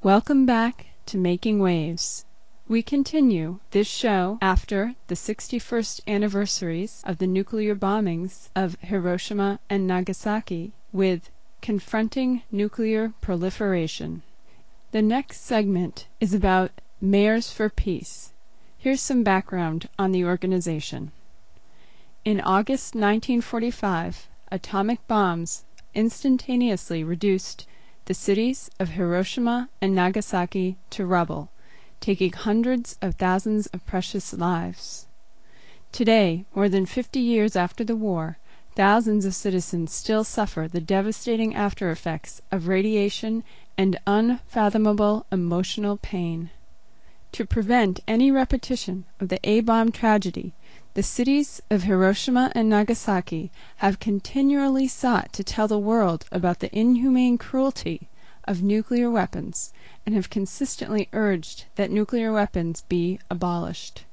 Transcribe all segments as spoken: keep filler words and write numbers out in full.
Welcome back to Making Waves. We continue this show after the sixty-first anniversaries of the nuclear bombings of Hiroshima and Nagasaki with Confronting Nuclear Proliferation. The next segment is about Mayors for Peace. Here's some background on the organization. In August nineteen forty-five, atomic bombs instantaneously reduced the cities of Hiroshima and Nagasaki to rubble, taking hundreds of thousands of precious lives. Today, more than fifty years after the war, thousands of citizens still suffer the devastating after-effects of radiation and unfathomable emotional pain. To prevent any repetition of the A-bomb tragedy, the cities of Hiroshima and Nagasaki have continually sought to tell the world about the inhumane cruelty of nuclear weapons and have consistently urged that nuclear weapons be abolished.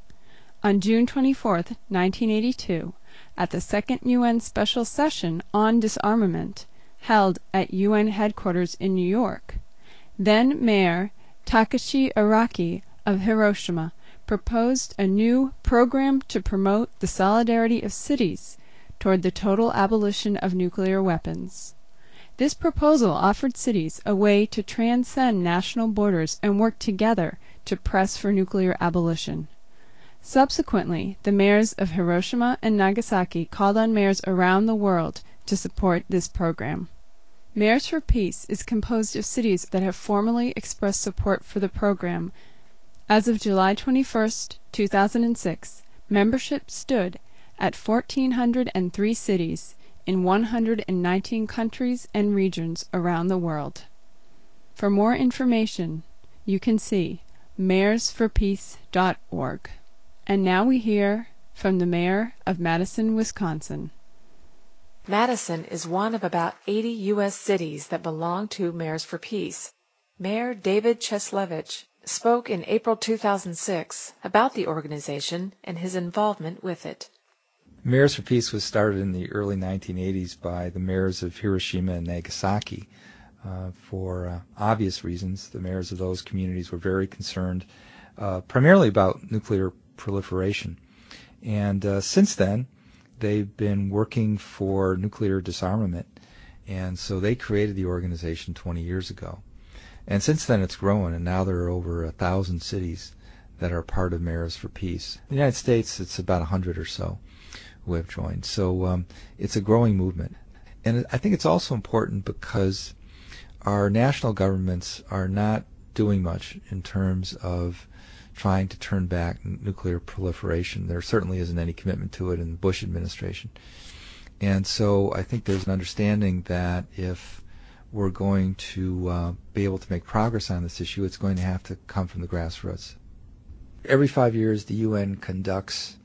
On June twenty-fourth, nineteen eighty-two, at the Second U N Special Session on Disarmament, held at U N headquarters in New York, then Mayor Takashi Araki of Hiroshima proposed a new program to promote the solidarity of cities toward the total abolition of nuclear weapons. This proposal offered cities a way to transcend national borders and work together to press for nuclear abolition. Subsequently, the mayors of Hiroshima and Nagasaki called on mayors around the world to support this program. Mayors for Peace is composed of cities that have formally expressed support for the program. As of July twenty-first, two thousand six, membership stood at one thousand four hundred three cities in one hundred nineteen countries and regions around the world. For more information, you can see mayors for peace dot org. And now we hear from the mayor of Madison, Wisconsin. Madison is one of about eighty U S cities that belong to Mayors for Peace. Mayor David Cheslevich spoke in April two thousand six about the organization and his involvement with it. Mayors for Peace was started in the early nineteen eighties by the mayors of Hiroshima and Nagasaki. Uh, for uh, obvious reasons, the mayors of those communities were very concerned uh, primarily about nuclear proliferation. And uh, since then, they've been working for nuclear disarmament, and so they created the organization twenty years ago. And since then it's grown, and now there are over a thousand cities that are part of Mayors for Peace. In the United States, it's about a hundred or so who have joined. So um, it's a growing movement. And I think it's also important because our national governments are not doing much in terms of trying to turn back nuclear proliferation. There certainly isn't any commitment to it in the Bush administration. And so I think there's an understanding that if we're going to uh, be able to make progress on this issue, it's going to have to come from the grassroots. Every five years, the U N conducts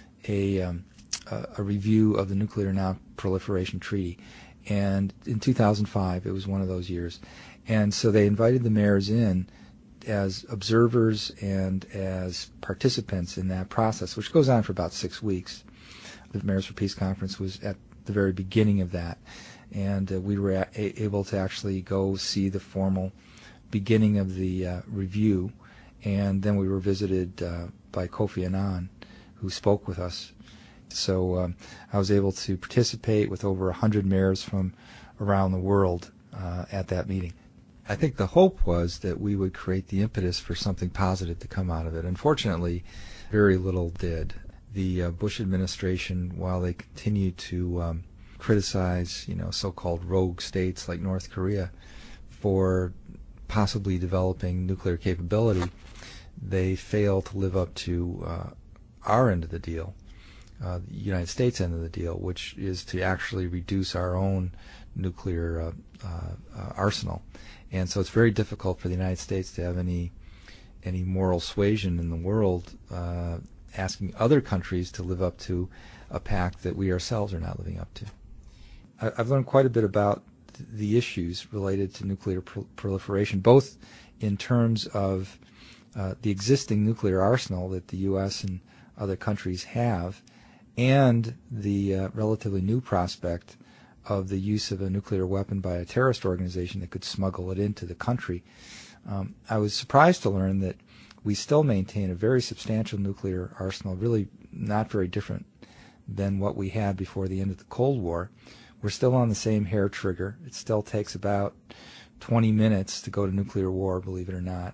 a, um, a, a review of the Nuclear Non-Proliferation Treaty. And in two thousand five, it was one of those years. And so they invited the mayors in as observers and as participants in that process, which goes on for about six weeks. The Mayors for Peace Conference was at the very beginning of that, and uh, we were a able to actually go see the formal beginning of the uh, review, and then we were visited uh, by Kofi Annan, who spoke with us. So um, I was able to participate with over one hundred mayors from around the world uh, at that meeting. I think the hope was that we would create the impetus for something positive to come out of it. Unfortunately, very little did. The uh, Bush administration, while they continued to um, criticize, you know, so-called rogue states like North Korea for possibly developing nuclear capability, they failed to live up to uh, our end of the deal, uh, the United States end of the deal, which is to actually reduce our own nuclear uh, uh, uh, arsenal. And so it's very difficult for the United States to have any any moral suasion in the world uh, asking other countries to live up to a pact that we ourselves are not living up to. I, I've learned quite a bit about th the issues related to nuclear pro proliferation, both in terms of uh, the existing nuclear arsenal that the U S and other countries have, and the uh, relatively new prospect of the use of a nuclear weapon by a terrorist organization that could smuggle it into the country. Um, I was surprised to learn that we still maintain a very substantial nuclear arsenal, really not very different than what we had before the end of the Cold War. We're still on the same hair trigger. It still takes about twenty minutes to go to nuclear war, believe it or not.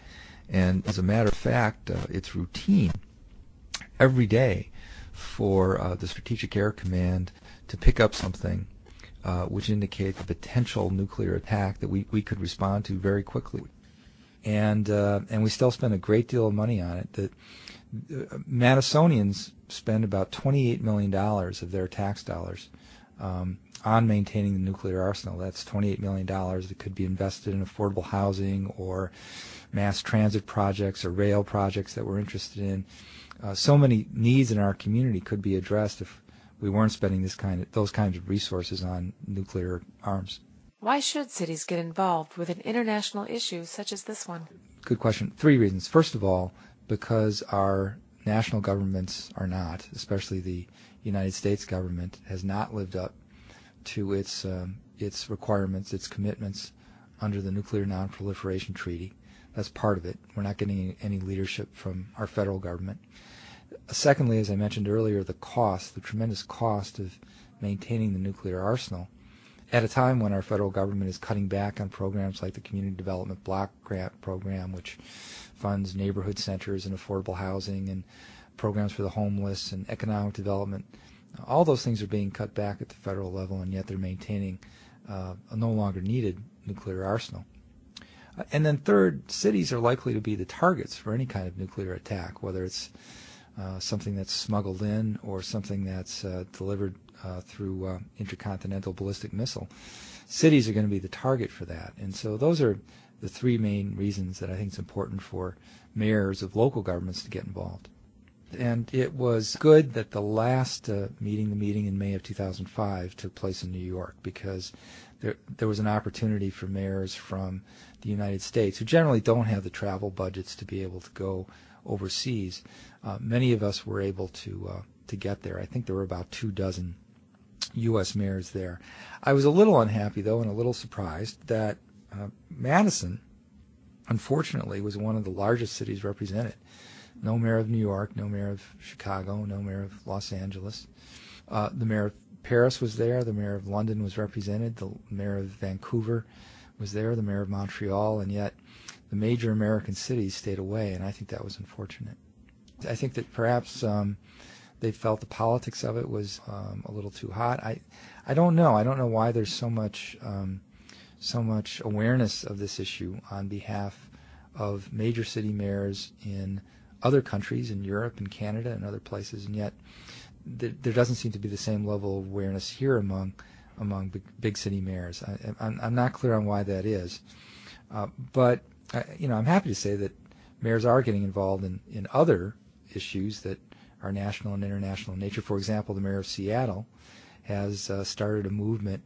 And as a matter of fact, uh, it's routine every day for uh, the Strategic Air Command to pick up something uh, which indicates a potential nuclear attack that we, we could respond to very quickly. And uh, and we still spend a great deal of money on it. The, uh, Madisonians spend about twenty-eight million dollars of their tax dollars um, on maintaining the nuclear arsenal. That's twenty-eight million dollars that could be invested in affordable housing or mass transit projects or rail projects that we're interested in. Uh, so many needs in our community could be addressed if we weren't spending this kind of, those kinds of resources on nuclear arms. Why should cities get involved with an international issue such as this one? Good question. Three reasons. First of all, because our national governments are not, especially the United States government, has not lived up to its um, its requirements, its commitments under the Nuclear Non-Proliferation Treaty. That's part of it. We're not getting any leadership from our federal government. Secondly, as I mentioned earlier, the cost, the tremendous cost of maintaining the nuclear arsenal at a time when our federal government is cutting back on programs like the Community Development Block Grant Program, which funds neighborhood centers and affordable housing and programs for the homeless and economic development. All those things are being cut back at the federal level, and yet they're maintaining uh, a no longer needed nuclear arsenal. Uh, and then third, cities are likely to be the targets for any kind of nuclear attack, whether it's uh, something that's smuggled in or something that's uh, delivered uh, through uh, intercontinental ballistic missile. Cities are going to be the target for that. And so those are the three main reasons that I think it's important for mayors of local governments to get involved. And it was good that the last uh, meeting, the meeting in May of two thousand five, took place in New York, because there there was an opportunity for mayors from the United States, who generally don't have the travel budgets to be able to go overseas. Uh, many of us were able to uh, to get there. I think there were about two dozen U S mayors there. I was a little unhappy, though, and a little surprised that uh, Madison, unfortunately, was one of the largest cities represented. No mayor of New York, no mayor of Chicago, no mayor of Los Angeles. Uh, the mayor of Paris was there. The mayor of London was represented. The mayor of Vancouver was there. The mayor of Montreal. And yet the major American cities stayed away, and I think that was unfortunate. I think that perhaps um, they felt the politics of it was um, a little too hot. I, I don't know. I don't know why there's so much, um, so much awareness of this issue on behalf of major city mayors in other countries, in Europe and Canada and other places, and yet th there doesn't seem to be the same level of awareness here among among big, big city mayors. I, I'm, I'm not clear on why that is, uh, but I, you know, I'm happy to say that mayors are getting involved in, in other issues that are national and international in nature. For example, the mayor of Seattle has uh, started a movement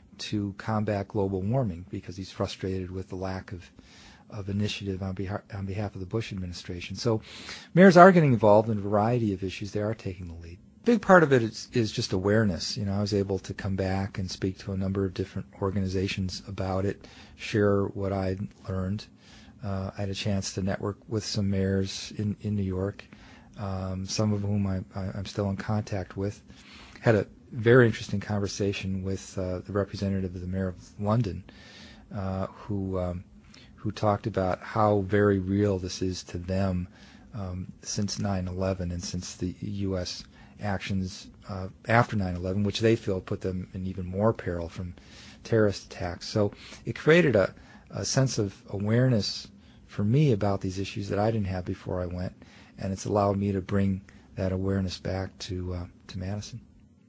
to combat global warming because he's frustrated with the lack of of initiative on behalf, on behalf of the Bush administration. So mayors are getting involved in a variety of issues. They are taking the lead. A big part of it is, is just awareness. You know, I was able to come back and speak to a number of different organizations about it, share what I'd learned. Uh, I had a chance to network with some mayors in, in New York, um, some of whom I, I, I'm still in contact with. Had a very interesting conversation with uh, the representative of the mayor of London, uh, who um, who talked about how very real this is to them um, since nine eleven and since the U S actions uh, after nine eleven, which they feel put them in even more peril from terrorist attacks. So it created a, a sense of awareness for me about these issues that I didn't have before I went, and it's allowed me to bring that awareness back to uh, to Madison.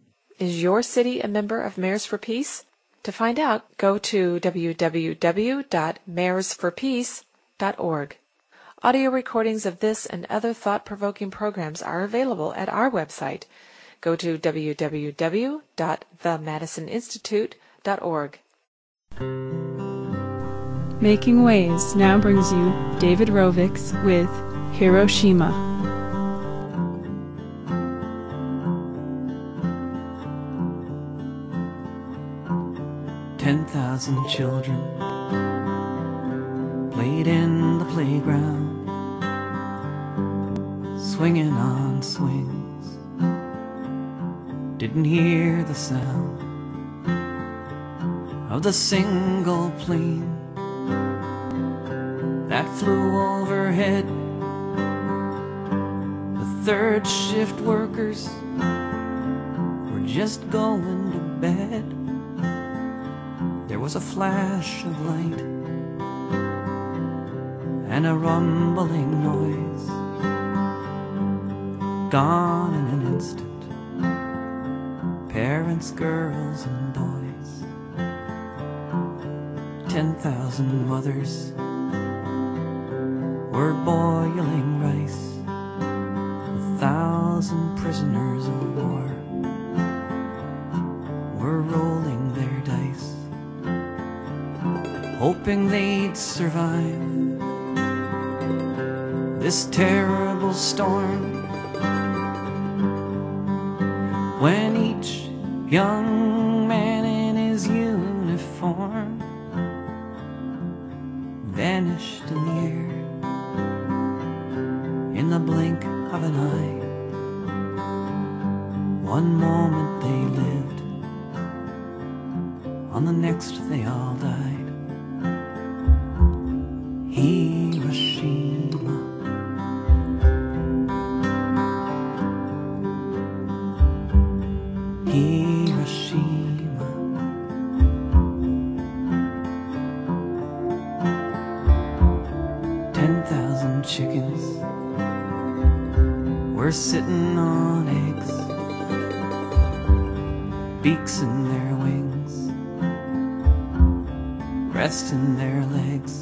Is your city a member of Mayors for Peace? To find out, go to w w w dot mayors for peace dot org. Audio recordings of this and other thought-provoking programs are available at our website. Go to w w w dot the madison institute dot org. Making Waves now brings you David Rovics with Hiroshima. Ten thousand children play played in the playground, swinging on swings. Didn't hear the sound of the single plane that flew overhead. The third shift workers were just going to bed. There was a flash of light and a rumbling noise, gone in an instant. Parents, girls, and boys, ten thousand mothers were boiling rice. A thousand prisoners of war were rolling their dice, hoping they'd survive this terrible storm. When each young man in his uniform vanished in the air in the blink of an eye. One moment they lived, on the next they all died. Hiroshima. Hiroshima. Ten thousand chickens were sitting on eggs, beaks in their wings, resting their legs.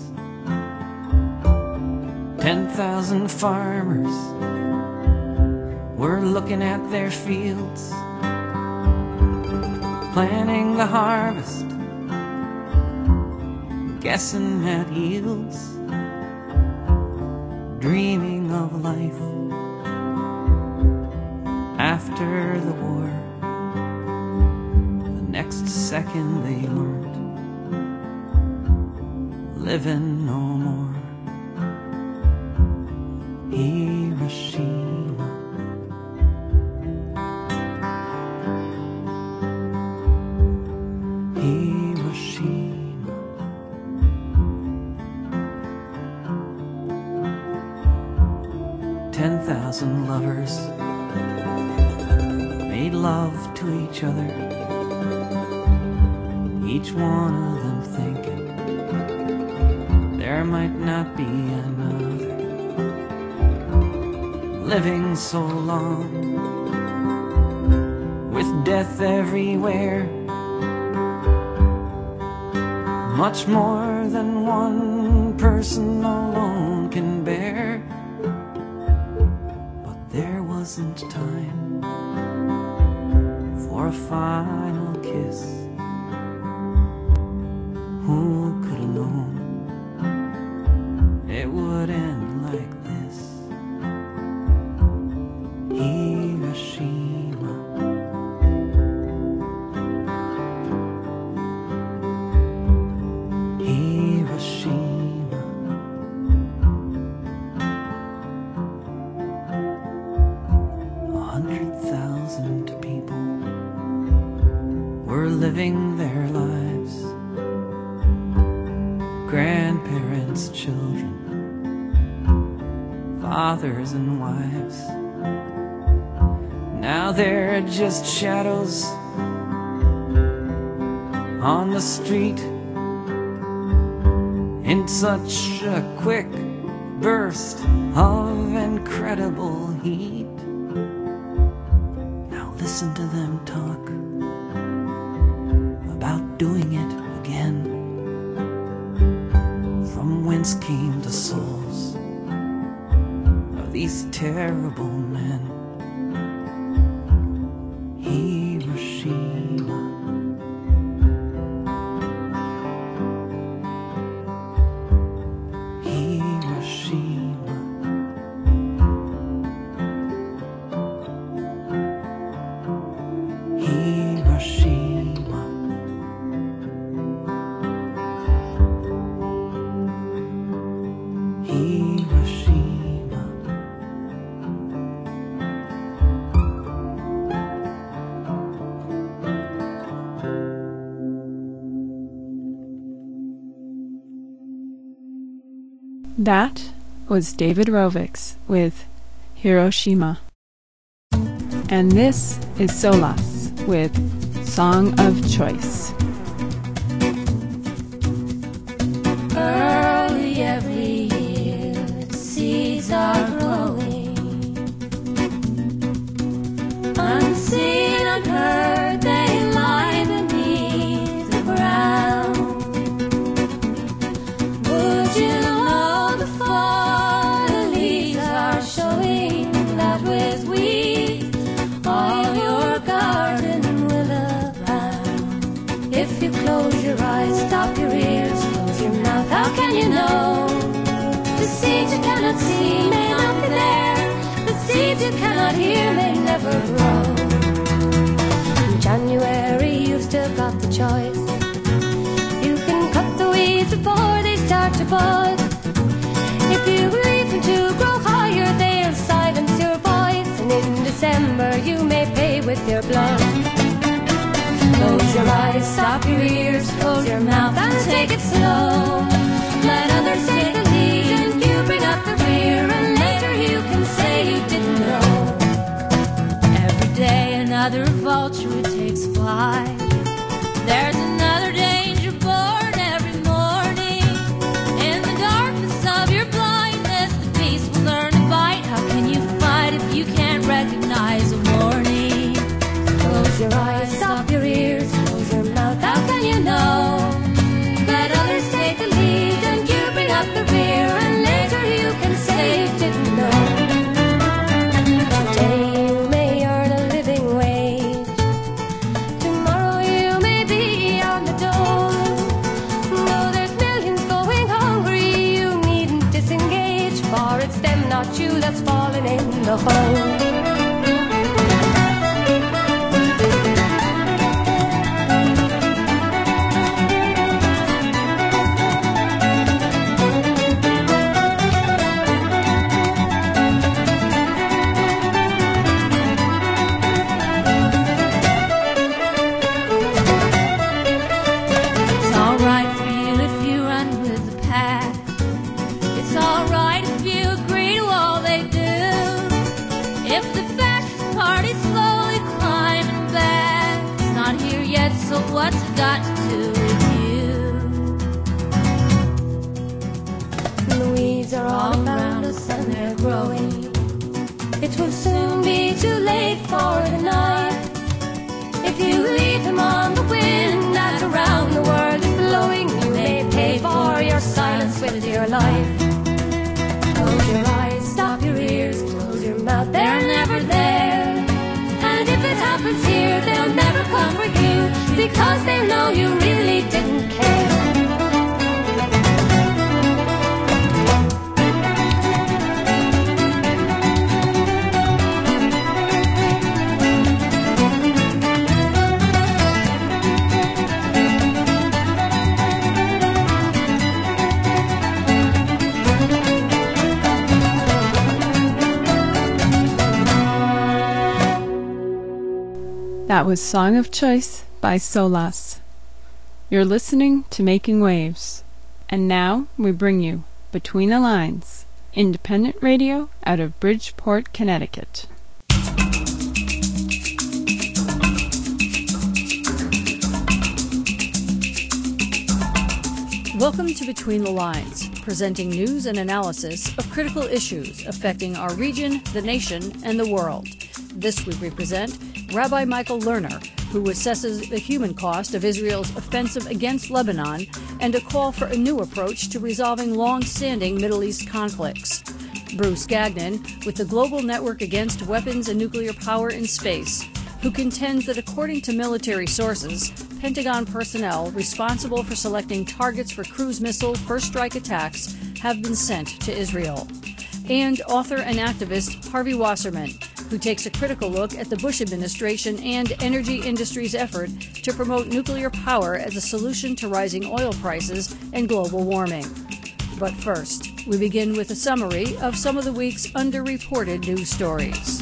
Ten thousand farmers were looking at their fields, planning the harvest, guessing at yields, dreaming of life after the war. The next second they weren't living no more. Hiroshima. Hiroshima. Ten thousand lovers made love to each other, each one of them thinking there might not be another, living so long with death everywhere, much more than one person alone can bear. But there wasn't time for a final kiss. Who could have known it would end like this? Hiroshima. Hiroshima. A hundred thousand people were living their lives, grandparents, children, fathers and wives. Now they're just shadows on the street in such a quick burst of incredible heat. Now listen to them talk about doing it again. From whence came the souls of these terrible men? Hiroshima. Hiroshima. Hiroshima. Hiroshima. That was David Rovics with Hiroshima. And this is Solas with Song of Choice. Early every year, the seeds are growing. Unseen, unheard, they lie beneath the ground. Would you know before the leaves are showing that with weeds all your garden will abound? If you close your eyes, stop your ears, close your mouth, how can you know? The seeds you cannot see may not be there. The seeds you cannot hear may never grow. In January you've still got the choice. You can cut the weeds before they start to bud. If you leave them to grow higher, they'll silence your voice. And in December you may pay with your blood. Close your eyes, stop your ears, close your mouth and take it slow. Let others take the lead and you bring up the rear, and later you can say you didn't know. Every day another vulture takes flight. There's another danger born every morning. In the darkness of your blindness, the beast will learn to bite. How can you fight if you can't recognize a warning? Close your eyes, stop your ears, close your mouth, how can you know? Let others take the lead and you bring up the rear, and later you can say you didn't know. Today you may earn a living wage, tomorrow you may be on the dole. Though there's millions going hungry, you needn't disengage, for it's them, not you, that's falling in the hole. What's it got to do with you? The weeds are all around us and they're growing. It will soon be too late for the night. If you leave them on the wind that around the world is blowing, you may pay for your silence with your life. Close your eyes, stop your ears, close your mouth, they're never there. And if it happens here, they'll never comfort you, because they know you really didn't care. That was Song of Choice by Solas. You're listening to Making Waves. And now we bring you Between the Lines, independent radio out of Bridgeport, Connecticut. Welcome to Between the Lines, presenting news and analysis of critical issues affecting our region, the nation, and the world. This week we present Rabbi Michael Lerner, who assesses the human cost of Israel's offensive against Lebanon and a call for a new approach to resolving long-standing Middle East conflicts. Bruce Gagnon, with the Global Network Against Weapons and Nuclear Power in Space, who contends that according to military sources, Pentagon personnel responsible for selecting targets for cruise missile first strike attacks have been sent to Israel. And author and activist Harvey Wasserman, who takes a critical look at the Bush administration and energy industry's effort to promote nuclear power as a solution to rising oil prices and global warming. But first, We begin with a summary of some of the week's underreported news stories.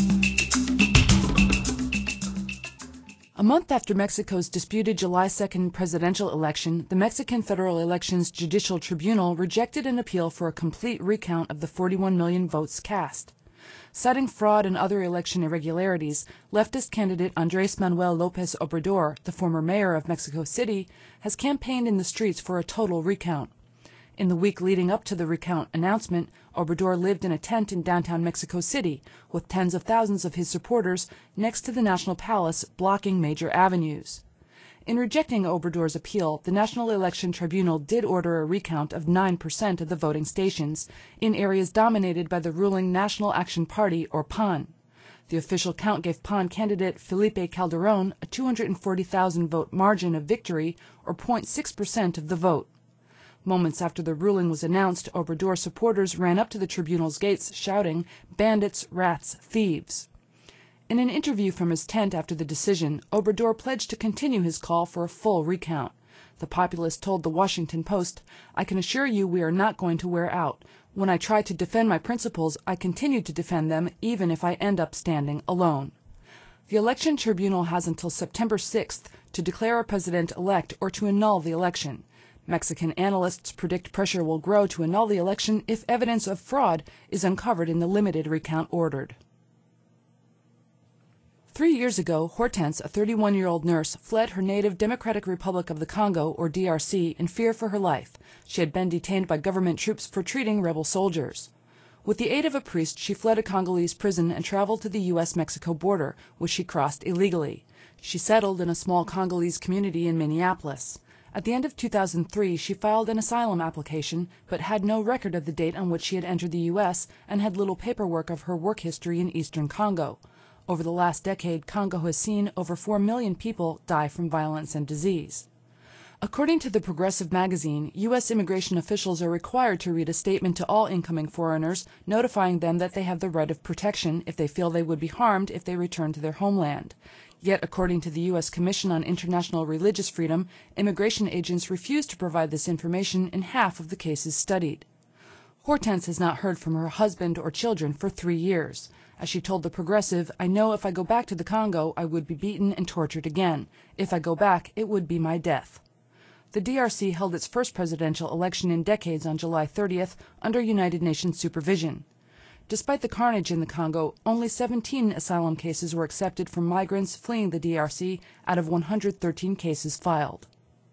A month after Mexico's disputed July second presidential election, the Mexican Federal Elections Judicial Tribunal rejected an appeal for a complete recount of the forty-one million votes cast. Citing fraud and other election irregularities, leftist candidate Andrés Manuel López Obrador, the former mayor of Mexico City, has campaigned in the streets for a total recount. In the week leading up to the recount announcement, Obrador lived in a tent in downtown Mexico City, with tens of thousands of his supporters next to the National Palace blocking major avenues. In rejecting Obrador's appeal, the National Election Tribunal did order a recount of nine percent of the voting stations in areas dominated by the ruling National Action Party, or P A N. The official count gave P A N candidate Felipe Calderón a two hundred forty thousand vote margin of victory, or zero point six percent of the vote. Moments after the ruling was announced, Obrador supporters ran up to the tribunal's gates shouting, "Bandits, rats, thieves." In an interview from his tent after the decision, Obrador pledged to continue his call for a full recount. The populist told the Washington Post, "I can assure you we are not going to wear out. When I try to defend my principles, I continue to defend them even if I end up standing alone." The election tribunal has until September sixth to declare a president-elect or to annul the election. Mexican analysts predict pressure will grow to annul the election if evidence of fraud is uncovered in the limited recount ordered. Three years ago, Hortense, a thirty-one-year-old nurse, fled her native Democratic Republic of the Congo, or D R C, in fear for her life. She had been detained by government troops for treating rebel soldiers. With the aid of a priest, she fled a Congolese prison and traveled to the U S Mexico border, which she crossed illegally. She settled in a small Congolese community in Minneapolis. At the end of two thousand three, she filed an asylum application, but had no record of the date on which she had entered the U S and had little paperwork of her work history in eastern Congo. Over the last decade, Congo has seen over four million people die from violence and disease. According to the Progressive magazine, U S immigration officials are required to read a statement to all incoming foreigners, notifying them that they have the right of protection if they feel they would be harmed if they return to their homeland. Yet, according to the U S Commission on International Religious Freedom, immigration agents refuse to provide this information in half of the cases studied. Hortense has not heard from her husband or children for three years. As she told the Progressive, "I know if I go back to the Congo, I would be beaten and tortured again. If I go back, it would be my death." The D R C held its first presidential election in decades on July thirtieth under United Nations supervision. Despite the carnage in the Congo, only seventeen asylum cases were accepted from migrants fleeing the D R C out of one hundred thirteen cases filed.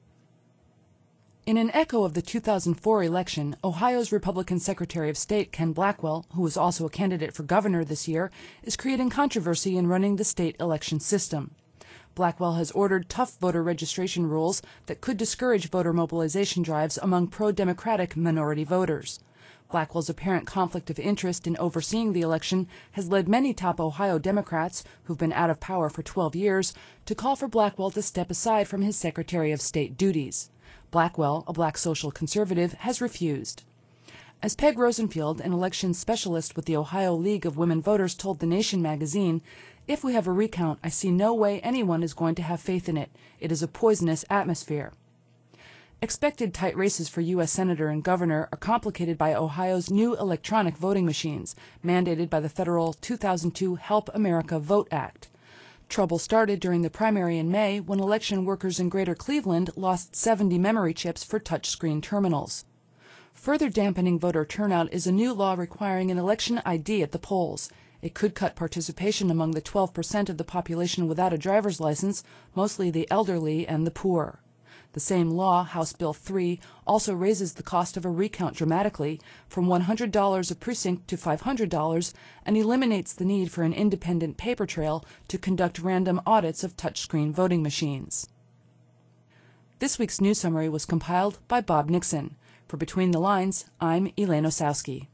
In an echo of the two thousand four election, Ohio's Republican Secretary of State Ken Blackwell, who is also a candidate for governor this year, is creating controversy in running the state election system. Blackwell has ordered tough voter registration rules that could discourage voter mobilization drives among pro-democratic minority voters. Blackwell's apparent conflict of interest in overseeing the election has led many top Ohio Democrats, who've been out of power for twelve years, to call for Blackwell to step aside from his Secretary of State duties. Blackwell, a black social conservative, has refused. As Peg Rosenfield, an elections specialist with the Ohio League of Women Voters, told The Nation magazine, "If we have a recount, I see no way anyone is going to have faith in it. It is a poisonous atmosphere." Expected tight races for U S Senator and Governor are complicated by Ohio's new electronic voting machines, mandated by the federal two thousand two Help America Vote Act. Trouble started during the primary in May when election workers in Greater Cleveland lost seventy memory chips for touchscreen terminals. Further dampening voter turnout is a new law requiring an election I D at the polls. It could cut participation among the twelve percent of the population without a driver's license, mostly the elderly and the poor. The same law, House Bill three, also raises the cost of a recount dramatically, from one hundred dollars a precinct to five hundred dollars, and eliminates the need for an independent paper trail to conduct random audits of touchscreen voting machines. This week's news summary was compiled by Bob Nixon. For Between the Lines, I'm Elaine Osowski.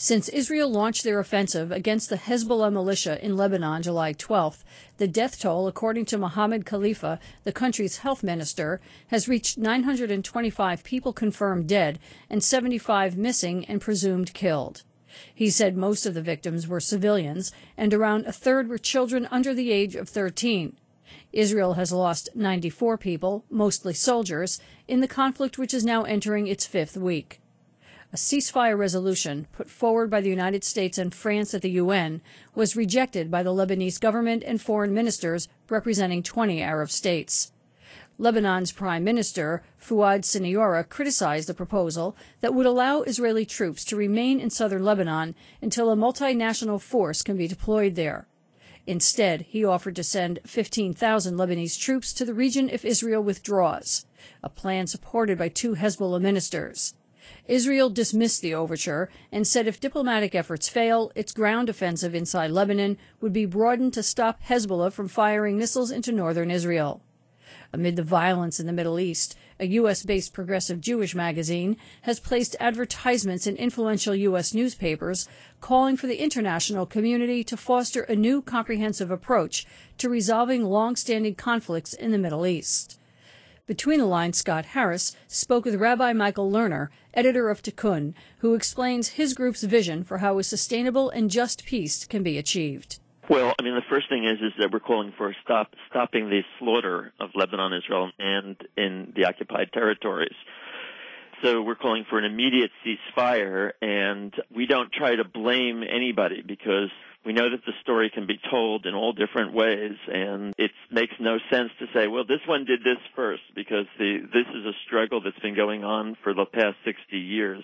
Since Israel launched their offensive against the Hezbollah militia in Lebanon July twelfth, the death toll, according to Mohammed Khalifa, the country's health minister, has reached nine hundred twenty-five people confirmed dead and seventy-five missing and presumed killed. He said most of the victims were civilians and around a third were children under the age of thirteen. Israel has lost ninety-four people, mostly soldiers, in the conflict which is now entering its fifth week. A ceasefire resolution put forward by the United States and France at the U N was rejected by the Lebanese government and foreign ministers representing twenty Arab states. Lebanon's Prime Minister, Fouad Siniora, criticized the proposal that would allow Israeli troops to remain in southern Lebanon until a multinational force can be deployed there. Instead, he offered to send fifteen thousand Lebanese troops to the region if Israel withdraws, a plan supported by two Hezbollah ministers. Israel dismissed the overture and said if diplomatic efforts fail, its ground offensive inside Lebanon would be broadened to stop Hezbollah from firing missiles into northern Israel. Amid the violence in the Middle East, a U S-based progressive Jewish magazine has placed advertisements in influential U S newspapers calling for the international community to foster a new comprehensive approach to resolving long-standing conflicts in the Middle East. Between the Lines, Scott Harris spoke with Rabbi Michael Lerner, editor of Tikkun, who explains his group's vision for how a sustainable and just peace can be achieved. Well, I mean, the first thing is is that we're calling for stop stopping the slaughter of Lebanon, Israel, and in the occupied territories. So we're calling for an immediate ceasefire, and we don't try to blame anybody because we know that the story can be told in all different ways, and it makes no sense to say, well, this one did this first, because the, this is a struggle that's been going on for the past sixty years.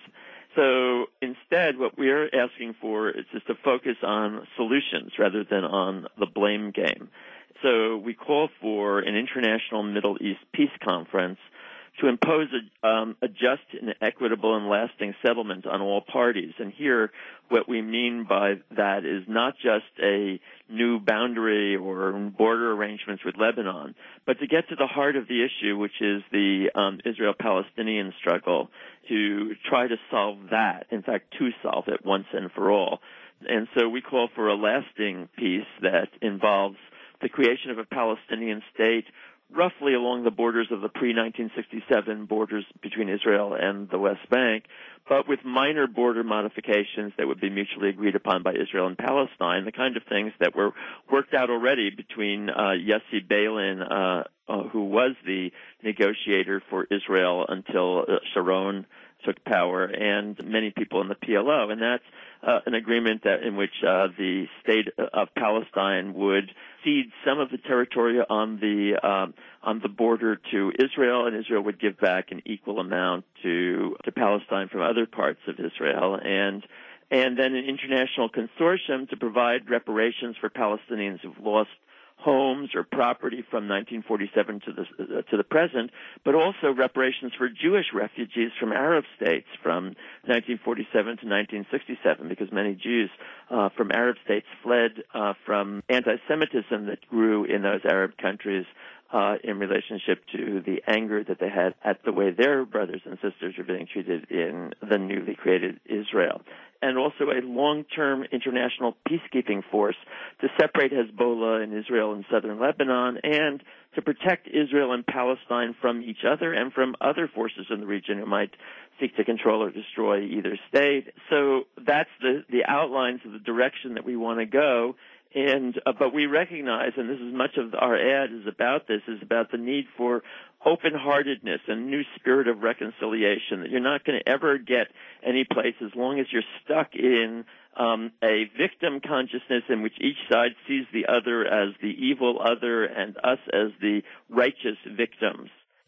So instead, what we're asking for is just to focus on solutions rather than on the blame game. So we call for an international Middle East peace conference to impose a, um, a just and equitable and lasting settlement on all parties. And here, what we mean by that is not just a new boundary or border arrangements with Lebanon, but to get to the heart of the issue, which is the um, Israel-Palestinian struggle, to try to solve that, in fact, to solve it once and for all. And so we call for a lasting peace that involves the creation of a Palestinian state roughly along the borders of the pre nineteen sixty-seven borders between Israel and the West Bank, but with minor border modifications that would be mutually agreed upon by Israel and Palestine, the kind of things that were worked out already between uh, Yossi Beilin, uh, uh, who was the negotiator for Israel until uh, Sharon took power, and many people in the P L O. And that's uh, an agreement that in which uh, the state of Palestine would cede some of the territory on the um, on the border to Israel, and Israel would give back an equal amount to to Palestine from other parts of Israel, and and then an international consortium to provide reparations for Palestinians who've lost homes or property from nineteen forty-seven to the uh, to the present, but also reparations for Jewish refugees from Arab states from nineteen forty-seven to nineteen sixty-seven, because many Jews uh, from Arab states fled uh, from anti-Semitism that grew in those Arab countries uh, in relationship to the anger that they had at the way their brothers and sisters were being treated in the newly created Israel. And also a long-term international peacekeeping force to separate Hezbollah and Israel and southern Lebanon, and to protect Israel and Palestine from each other and from other forces in the region who might seek to control or destroy either state. So that's the, the outlines of the direction that we want to go. And uh, but we recognize, and this is much of our ad is about this, is about the need for open-heartedness and new spirit of reconciliation, that you're not going to ever get any place as long as you're stuck in um, a victim consciousness in which each side sees the other as the evil other and us as the righteous victims.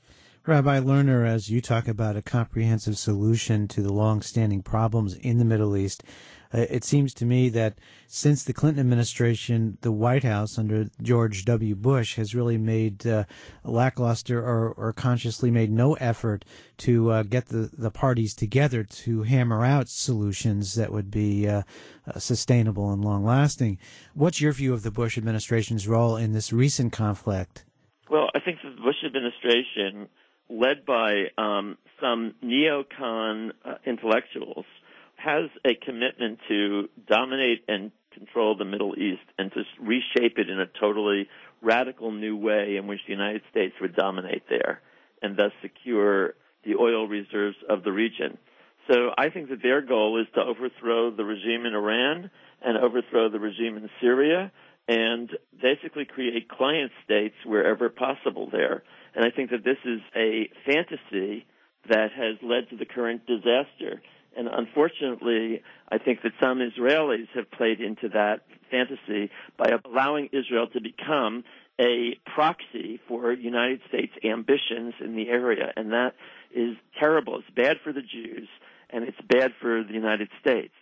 Rabbi Lerner, as you talk about a comprehensive solution to the long-standing problems in the Middle East, uh, it seems to me that since the Clinton administration, the White House under George W. Bush has really made uh, lackluster or, or consciously made no effort to uh, get the, the parties together to hammer out solutions that would be uh, uh, sustainable and long-lasting. What's your view of the Bush administration's role in this recent conflict? Well, I think the Bush administration, led by um, some neocon uh, intellectuals, has a commitment to dominate and control the Middle East and to reshape it in a totally radical new way in which the United States would dominate there and thus secure the oil reserves of the region. So I think that their goal is to overthrow the regime in Iran and overthrow the regime in Syria and basically create client states wherever possible there. And I think that this is a fantasy that has led to the current disaster. And unfortunately, I think that some Israelis have played into that fantasy by allowing Israel to become a proxy for United States ambitions in the area. And that is terrible. It's bad for the Jews, and it's bad for the United States.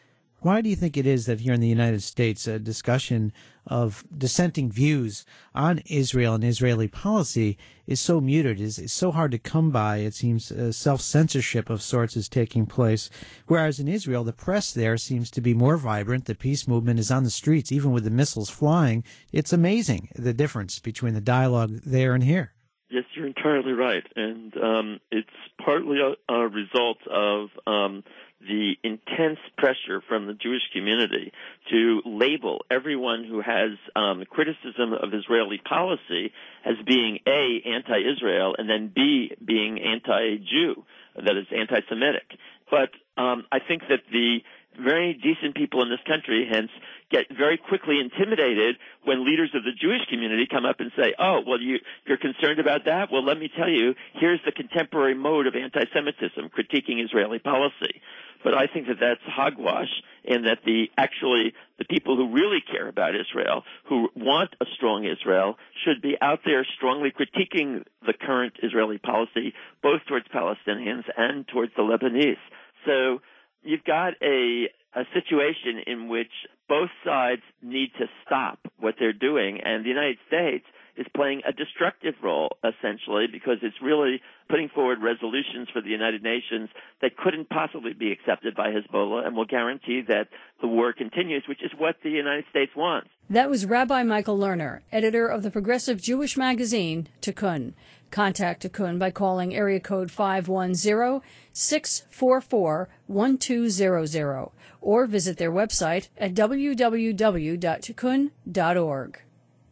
Why do you think it is that here in the United States a discussion of dissenting views on Israel and Israeli policy is so muted, is, is so hard to come by? It seems uh, self-censorship of sorts is taking place, whereas in Israel the press there seems to be more vibrant. The peace movement is on the streets, even with the missiles flying. It's amazing, the difference between the dialogue there and here. Yes, you're entirely right, and um, it's partly a, a result of um, the intense pressure from the Jewish community to label everyone who has um, criticism of Israeli policy as being A, anti-Israel, and then B, being anti-Jew, that is anti-Semitic. But um, I think that the very decent people in this country, hence, get very quickly intimidated when leaders of the Jewish community come up and say, oh, well, you, you're concerned about that? Well, let me tell you, here's the contemporary mode of anti-Semitism, critiquing Israeli policy. But I think that that's hogwash, and that the actually the people who really care about Israel, who want a strong Israel, should be out there strongly critiquing the current Israeli policy, both towards Palestinians and towards the Lebanese. So you've got a, a situation in which both sides need to stop what they're doing, and the United States is playing a destructive role, essentially, because it's really putting forward resolutions for the United Nations that couldn't possibly be accepted by Hezbollah and will guarantee that the war continues, which is what the United States wants. That was Rabbi Michael Lerner, editor of the progressive Jewish magazine, Tikkun. Contact Tikkun by calling area code five one zero, six four four, one two zero zero or visit their website at w w w dot tikkun dot org.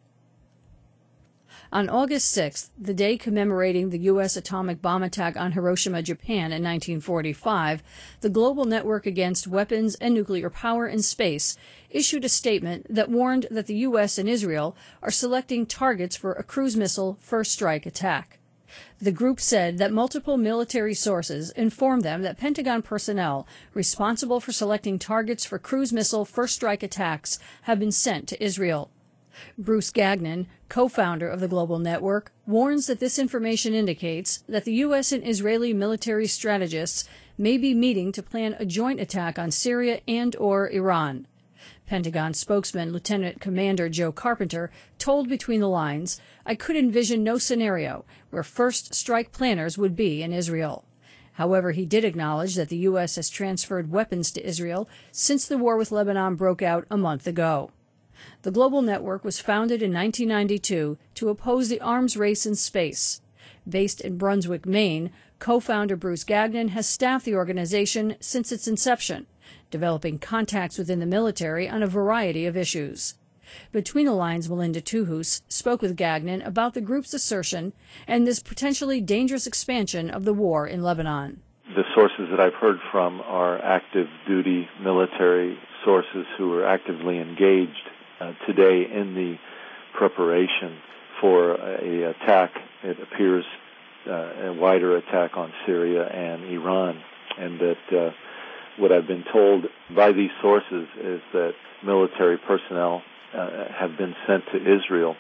On August sixth, the day commemorating the U S atomic bomb attack on Hiroshima, Japan in nineteen forty-five, the Global Network Against Weapons and Nuclear Power in Space issued a statement that warned that the U S and Israel are selecting targets for a cruise missile first strike attack. The group said that multiple military sources informed them that Pentagon personnel responsible for selecting targets for cruise missile first strike attacks have been sent to Israel. Bruce Gagnon, co-founder of the Global Network, warns that this information indicates that the U S and Israeli military strategists may be meeting to plan a joint attack on Syria and or Iran. Pentagon spokesman Lieutenant Commander Joe Carpenter told Between the Lines, I could envision no scenario where first strike planners would be in Israel. However, he did acknowledge that the U S has transferred weapons to Israel since the war with Lebanon broke out a month ago. The Global Network was founded in nineteen ninety-two to oppose the arms race in space. Based in Brunswick, Maine, co-founder Bruce Gagnon has staffed the organization since its inception, developing contacts within the military on a variety of issues. Between the Lines' Melinda Tuhus spoke with Gagnon about the group's assertion and this potentially dangerous expansion of the war in Lebanon. The sources that I've heard from are active duty military sources who are actively engaged uh, today in the preparation for a attack. It appears uh, a wider attack on Syria and Iran, and that uh, what I've been told by these sources is that military personnel uh, have been sent to Israel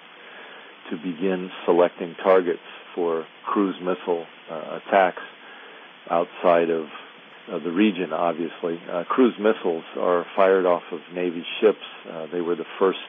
to begin selecting targets for cruise missile uh, attacks outside of, of the region, obviously. Uh, cruise missiles are fired off of Navy ships. Uh, they were the first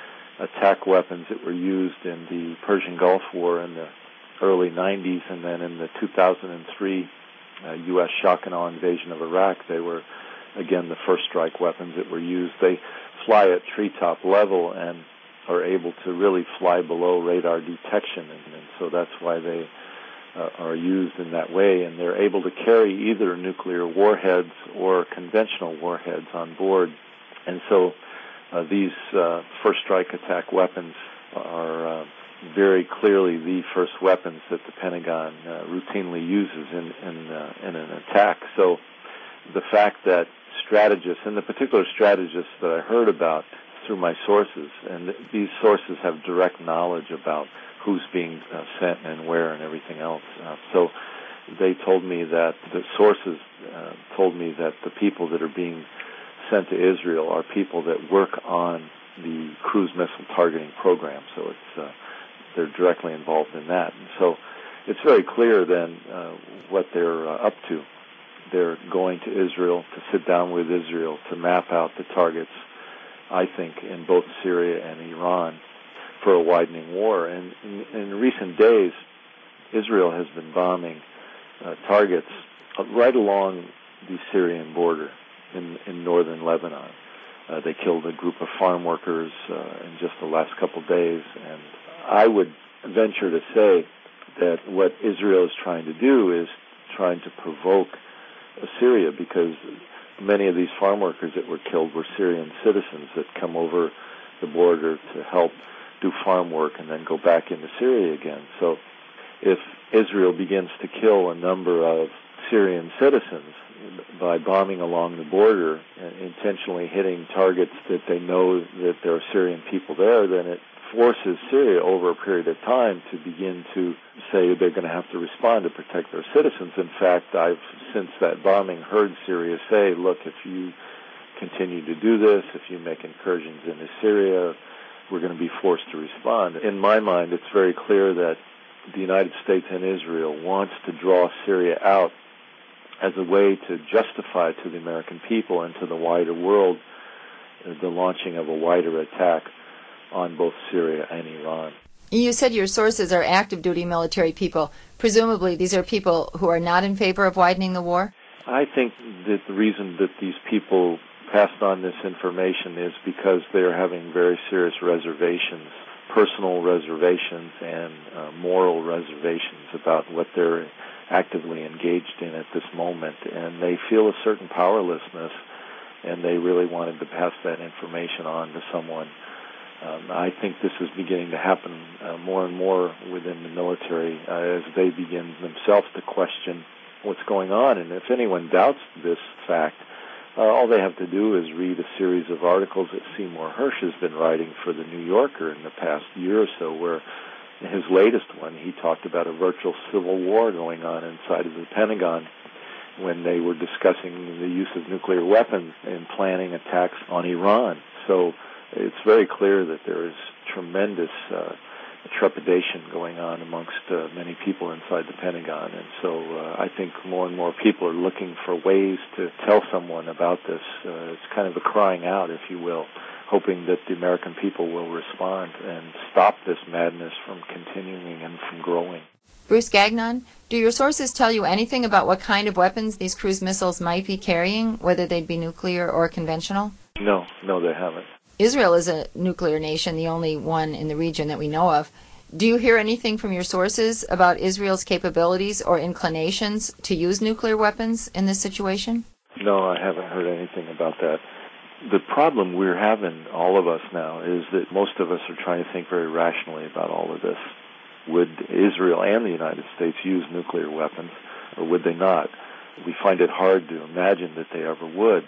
attack weapons that were used in the Persian Gulf War in the early nineties, and then in the two thousand three uh, U S shock and awe invasion of Iraq, they were, again, the first strike weapons that were used. They fly at treetop level and are able to really fly below radar detection, and, and so that's why they uh, are used in that way, and they're able to carry either nuclear warheads or conventional warheads on board. And so uh, these uh, first strike attack weapons are uh, very clearly the first weapons that the Pentagon uh, routinely uses in in, uh, in an attack. So the fact that strategists, and the particular strategists that I heard about through my sources, and these sources have direct knowledge about who's being uh, sent and where and everything else. Uh, so they told me that the sources uh, told me that the people that are being sent to Israel are people that work on the cruise missile targeting program. So it's uh, they're directly involved in that. And so it's very clear then uh, what they're uh, up to. They're going to Israel to sit down with Israel to map out the targets, I think, in both Syria and Iran for a widening war. And in, in recent days, Israel has been bombing uh, targets right along the Syrian border in, in northern Lebanon. Uh, they killed a group of farm workers uh, in just the last couple days. And I would venture to say that what Israel is trying to do is trying to provoke Syria, because many of these farm workers that were killed were Syrian citizens that come over the border to help do farm work and then go back into Syria again. So if Israel begins to kill a number of Syrian citizens by bombing along the border and intentionally hitting targets that they know that there are Syrian people there, then it forces Syria over a period of time to begin to say they're going to have to respond to protect their citizens. In fact, I've, since that bombing, heard Syria say, look, if you continue to do this, if you make incursions into Syria, we're going to be forced to respond. In my mind, it's very clear that the United States and Israel wants to draw Syria out as a way to justify to the American people and to the wider world the launching of a wider attack on both Syria and Iran. You said your sources are active duty military people. Presumably these are people who are not in favor of widening the war? I think that the reason that these people passed on this information is because they're having very serious reservations, personal reservations and uh, moral reservations about what they're actively engaged in at this moment. And they feel a certain powerlessness, and they really wanted to pass that information on to someone. Um, I think this is beginning to happen uh, more and more within the military uh, as they begin themselves to question what's going on. And if anyone doubts this fact, uh, all they have to do is read a series of articles that Seymour Hersh has been writing for The New Yorker in the past year or so, where in his latest one, he talked about a virtual civil war going on inside of the Pentagon when they were discussing the use of nuclear weapons and planning attacks on Iran. So it's very clear that there is tremendous uh, trepidation going on amongst uh, many people inside the Pentagon. And so uh, I think more and more people are looking for ways to tell someone about this. Uh, it's kind of a crying out, if you will, hoping that the American people will respond and stop this madness from continuing and from growing. Bruce Gagnon, do your sources tell you anything about what kind of weapons these cruise missiles might be carrying, whether they'd be nuclear or conventional? No, no, they haven't. Israel is a nuclear nation, the only one in the region that we know of. Do you hear anything from your sources about Israel's capabilities or inclinations to use nuclear weapons in this situation? No, I haven't heard anything about that. The problem we're having, all of us now, is that most of us are trying to think very rationally about all of this. Would Israel and the United States use nuclear weapons, or would they not? We find it hard to imagine that they ever would.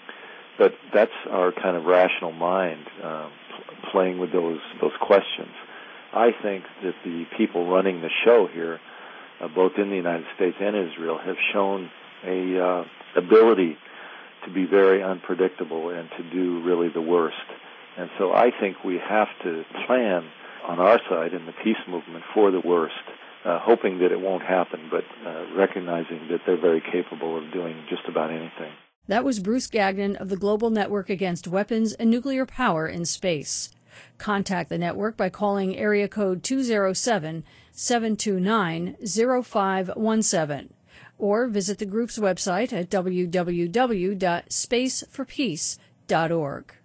But that's our kind of rational mind uh, playing with those those questions. I think that the people running the show here, uh, both in the United States and Israel, have shown a uh, ability to be very unpredictable and to do really the worst. And so I think we have to plan on our side in the peace movement for the worst, uh, hoping that it won't happen, but uh, recognizing that they're very capable of doing just about anything. That was Bruce Gagnon of the Global Network Against Weapons and Nuclear Power in Space. Contact the network by calling area code two oh seven, seven two nine, oh five one seven or visit the group's website at w w w dot space for peace dot org.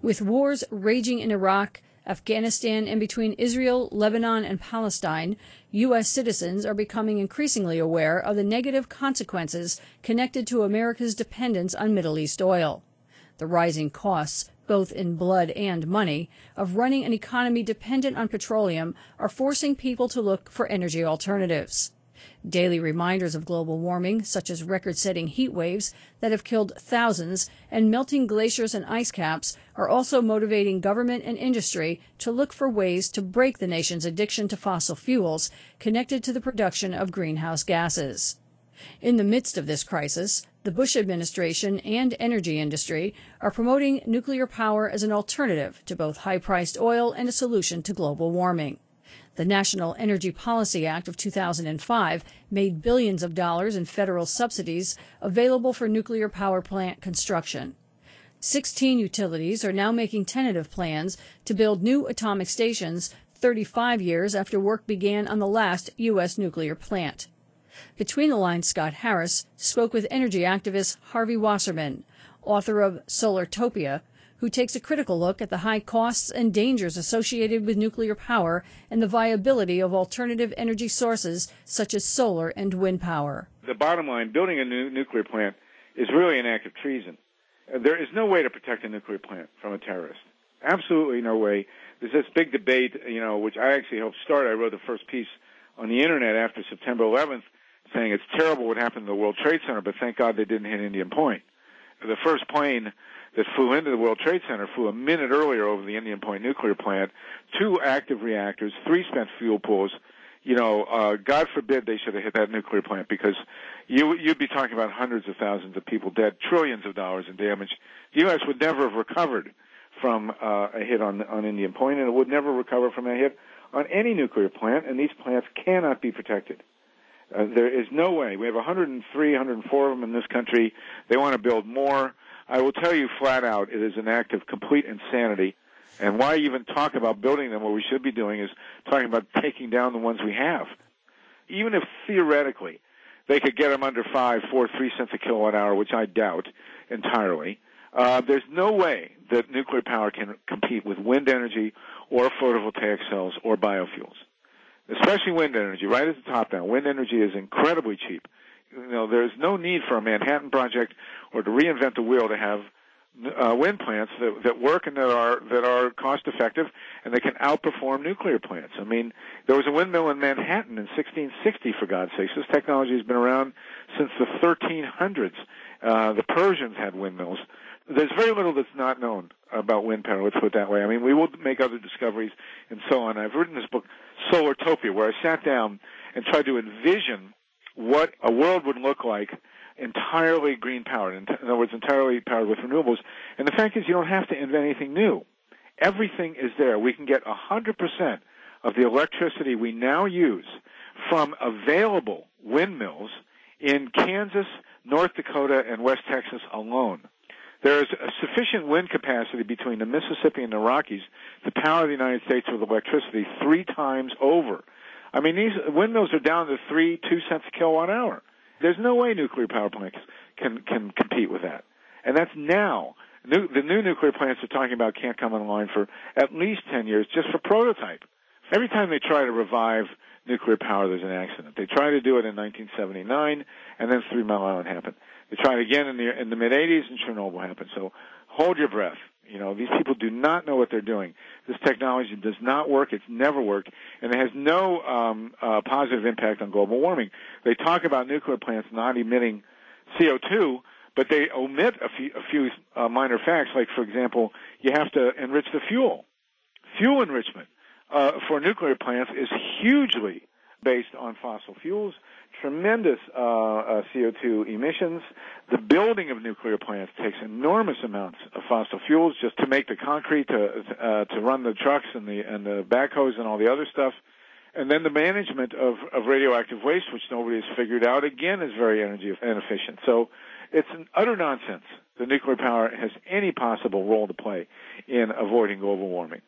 With wars raging in Iraq, Afghanistan, and between Israel, Lebanon, and Palestine, U S citizens are becoming increasingly aware of the negative consequences connected to America's dependence on Middle East oil. The rising costs, both in blood and money, of running an economy dependent on petroleum are forcing people to look for energy alternatives. Daily reminders of global warming, such as record-setting heat waves that have killed thousands and melting glaciers and ice caps, are also motivating government and industry to look for ways to break the nation's addiction to fossil fuels connected to the production of greenhouse gases. In the midst of this crisis, the Bush administration and energy industry are promoting nuclear power as an alternative to both high-priced oil and a solution to global warming. The National Energy Policy Act of two thousand five made billions of dollars in federal subsidies available for nuclear power plant construction. Sixteen utilities are now making tentative plans to build new atomic stations thirty-five years after work began on the last U S nuclear plant. Between the Lines, Scott Harris spoke with energy activist Harvey Wasserman, author of Solartopia, who takes a critical look at the high costs and dangers associated with nuclear power and the viability of alternative energy sources such as solar and wind power. The bottom line, building a new nuclear plant is really an act of treason. There is no way to protect a nuclear plant from a terrorist. Absolutely no way. There's this big debate, you know, which I actually helped start. I wrote the first piece on the Internet after September eleventh saying it's terrible what happened to the World Trade Center, but thank God they didn't hit Indian Point. The first plane that flew into the World Trade Center flew a minute earlier over the Indian Point nuclear plant, two active reactors, three spent fuel pools. You know, uh, God forbid they should have hit that nuclear plant, because you, you'd be talking about hundreds of thousands of people dead, trillions of dollars in damage. The U S would never have recovered from uh, a hit on, on Indian Point, and it would never recover from a hit on any nuclear plant, and these plants cannot be protected. Uh, there is no way. We have one hundred three, one hundred four of them in this country. They want to build more. I will tell you flat out, it is an act of complete insanity. And why even talk about building them? What we should be doing is talking about taking down the ones we have. Even if theoretically they could get them under five, four, three cents a kilowatt hour, which I doubt entirely, uh, there's no way that nuclear power can compete with wind energy or photovoltaic cells or biofuels. Especially wind energy, right at the top now. Wind energy is incredibly cheap. You know, there's no need for a Manhattan Project or to reinvent the wheel to have uh, wind plants that, that work and that are that are cost effective, and they can outperform nuclear plants. I mean, there was a windmill in Manhattan in sixteen sixty, for God's sakes. This technology has been around since the thirteen hundreds. Uh, the Persians had windmills. There's very little that's not known about wind power, let's put it that way. I mean, we will make other discoveries and so on. I've written this book, Solartopia, where I sat down and tried to envision what a world would look like entirely green powered, in other words, entirely powered with renewables. And the fact is, you don't have to invent anything new. Everything is there. We can get one hundred percent of the electricity we now use from available windmills in Kansas, North Dakota, and West Texas alone. There is a sufficient wind capacity between the Mississippi and the Rockies to power the United States with electricity three times over. I mean, these windmills are down to three, two cents a kilowatt hour. There's no way nuclear power plants can can compete with that. And that's now. New, the new nuclear plants they're talking about can't come online for at least ten years just for prototype. Every time they try to revive nuclear power, there's an accident. They tried to do it in nineteen seventy-nine, and then Three Mile Island happened. They tried again in the in the mid-eighties, and Chernobyl happened. So hold your breath. You know, these people do not know what they're doing. This technology does not work. It's never worked, and it has no um, uh, positive impact on global warming. They talk about nuclear plants not emitting C O two, but they omit a few, a few uh, minor facts, like, for example, you have to enrich the fuel. Fuel enrichment uh, for nuclear plants is hugely based on fossil fuels, tremendous uh, uh, C O two emissions. The building of nuclear plants takes enormous amounts of fossil fuels just to make the concrete, to uh, to run the trucks and the and the backhoes and all the other stuff. And then the management of, of radioactive waste, which nobody has figured out, again, is very energy inefficient. So it's an utter nonsense that nuclear power has any possible role to play in avoiding global warming.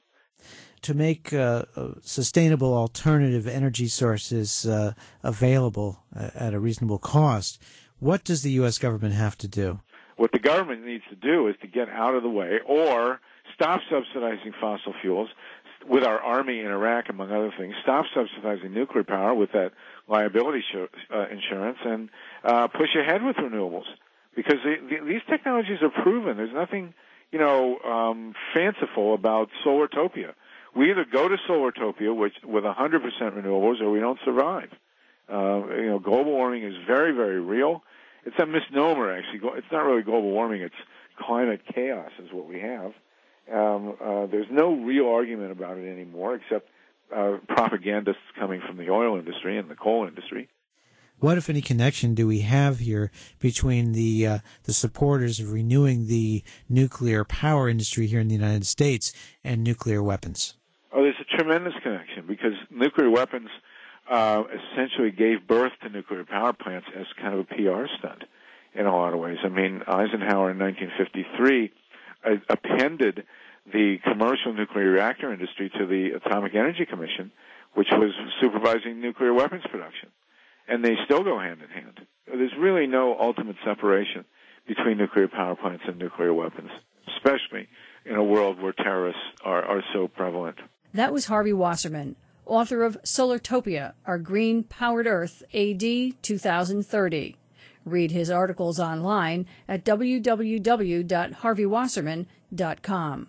To make uh, sustainable alternative energy sources uh, available at a reasonable cost, what does the U S government have to do? What the government needs to do is to get out of the way or stop subsidizing fossil fuels with our army in Iraq, among other things, stop subsidizing nuclear power with that liability sh- uh, insurance, and uh, push ahead with renewables. Because the, the, these technologies are proven. There's nothing, you know, um, fanciful about Solartopia. We either go to Solartopia, which with one hundred percent renewables, or we don't survive. Uh, you know, global warming is very, very real. It's a misnomer, actually. It's not really global warming. It's climate chaos is what we have. Um, uh, there's no real argument about it anymore, except uh, propagandists coming from the oil industry and the coal industry. What, if any, connection do we have here between the uh, the supporters of renewing the nuclear power industry here in the United States and nuclear weapons? Oh, there's a tremendous connection, because nuclear weapons uh, essentially gave birth to nuclear power plants as kind of a P R stunt in a lot of ways. I mean, Eisenhower in nineteen fifty-three uh, appended the commercial nuclear reactor industry to the Atomic Energy Commission, which was supervising nuclear weapons production. And they still go hand in hand. There's really no ultimate separation between nuclear power plants and nuclear weapons, especially in a world where terrorists are, are so prevalent. That was Harvey Wasserman, author of Solartopia, Our Green-Powered Earth, A D twenty thirty. Read his articles online at w w w dot harvey wasserman dot com.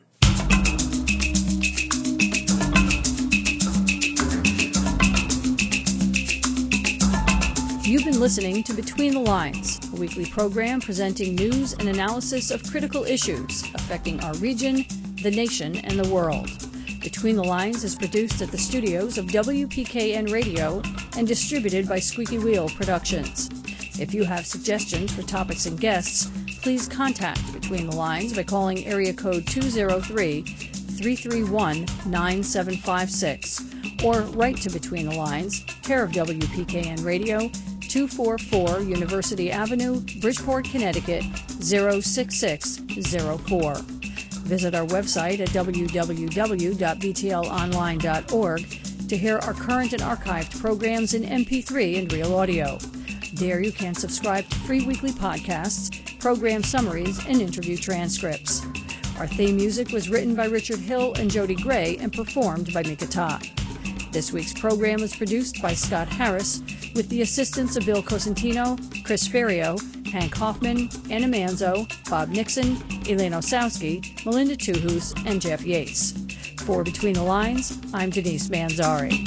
You've been listening to Between the Lines, a weekly program presenting news and analysis of critical issues affecting our region, the nation, and the world. Between the Lines is produced at the studios of W P K N Radio and distributed by Squeaky Wheel Productions. If you have suggestions for topics and guests, please contact Between the Lines by calling area code two oh three, three three one, nine seven five six or write to Between the Lines, care of W P K N Radio, two forty-four University Avenue, Bridgeport, Connecticut, zero six six zero four. Visit our website at w w w dot b t l online dot org to hear our current and archived programs in M P three and real audio. There you can subscribe to free weekly podcasts, program summaries, and interview transcripts. Our theme music was written by Richard Hill and Jody Gray and performed by Mika Todd. This week's program was produced by Scott Harris with the assistance of Bill Cosentino, Chris Ferrio, Hank Hoffman, Anna Manzo, Bob Nixon, Elaine Osowski, Melinda Tuhus, and Jeff Yates. For Between the Lines, I'm Denise Manzari.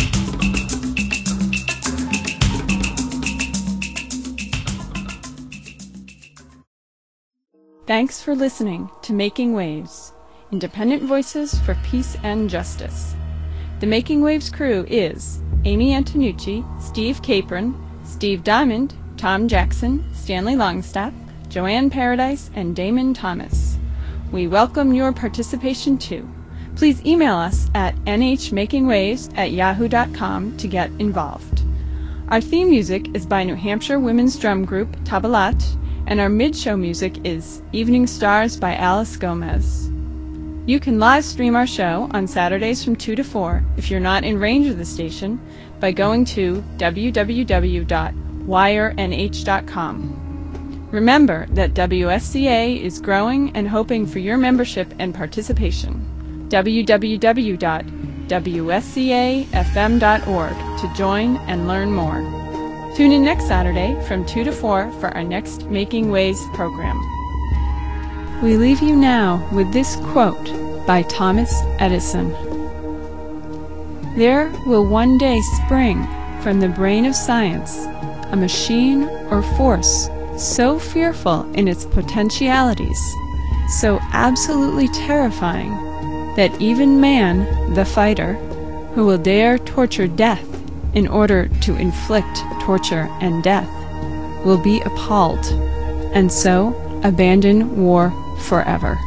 Thanks for listening to Making Waves, independent voices for peace and justice. The Making Waves crew is Amy Antonucci, Steve Capron, Steve Diamond, Tom Jackson, Stanley Longstaff, Joanne Paradise, and Damon Thomas. We welcome your participation too. Please email us at n h making waves at yahoo dot com to get involved. Our theme music is by New Hampshire women's drum group Tabalat, and our mid-show music is Evening Stars by Alice Gomez. You can live stream our show on Saturdays from two to four if you're not in range of the station by going to w w w dot wire n h dot com. Remember that W S C A is growing and hoping for your membership and participation. w w w dot w s c a f m dot org to join and learn more. Tune in next Saturday from two to four for our next Making Waves program. We leave you now with this quote by Thomas Edison. There will one day spring from the brain of science a machine or force so fearful in its potentialities, so absolutely terrifying, that even man, the fighter, who will dare torture death in order to inflict torture and death, will be appalled, and so abandon war forever.